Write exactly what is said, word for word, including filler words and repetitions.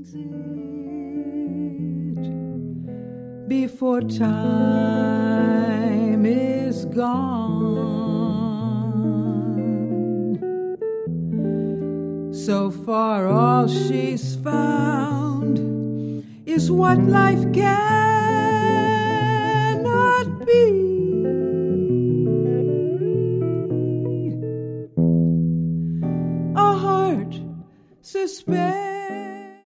it before time is gone. So far all she's found is what life cannot be. A heart suspended